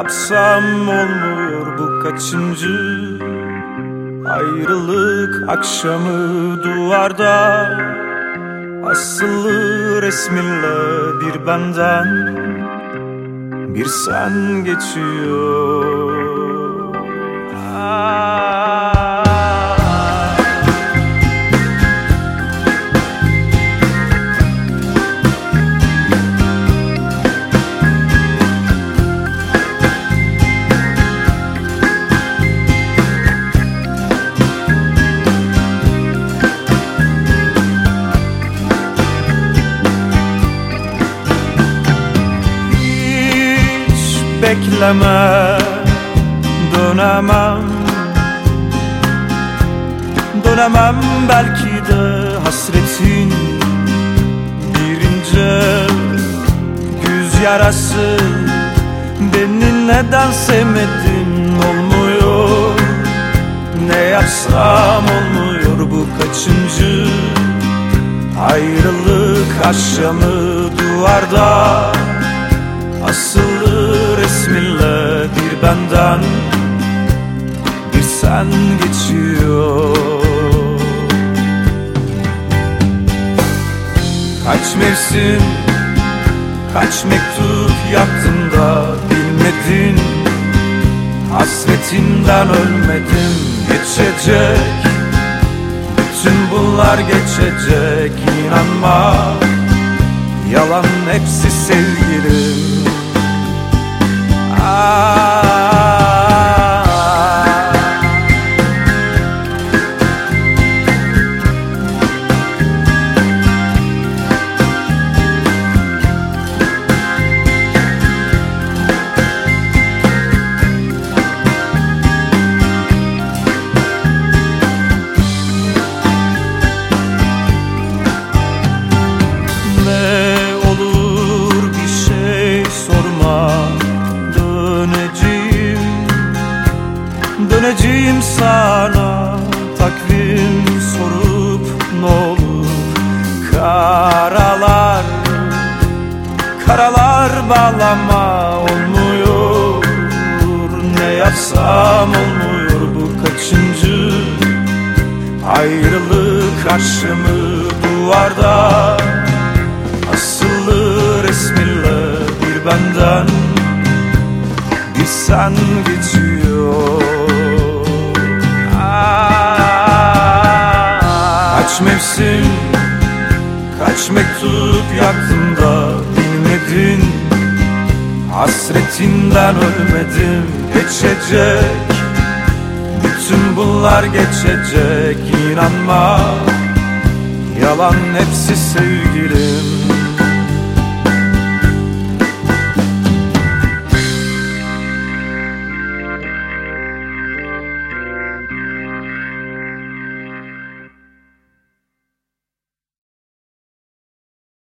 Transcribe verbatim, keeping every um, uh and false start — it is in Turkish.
yapsam olmuyor, bu kaçıncı ayrılık akşamı. Duvarda asılı resminle bir benden bir sen geçiyor. Bekleme, dönemem, dönemem belki de hasretin bir ince güz yarası. Beni neden sevmedin olmuyor, ne yapsam olmuyor, bu kaçıncı ayrılık akşamı. Duvarda asılı resminle bir benden bir sen geçiyor. Kaç mevsim, kaç mektup yaktın da bilmedin, hasretinden ölmedim. Geçecek, bütün bunlar geçecek, inanma, yalan hepsi sevgilim. Döneceğim sana, takvim sorup ne olur. Karalar, karalar bağlama olmuyor, ne yapsam olmuyor, bu kaçıncı ayrılık akşamı. Duvarda asılı resminle bir benden bir sen geçiyor. Kaç mevsim, kaç mektup yaktım da bilmedin, hasretinden ölmedim. Geçecek, bütün bunlar geçecek, inanma, yalan hepsi sevgilim.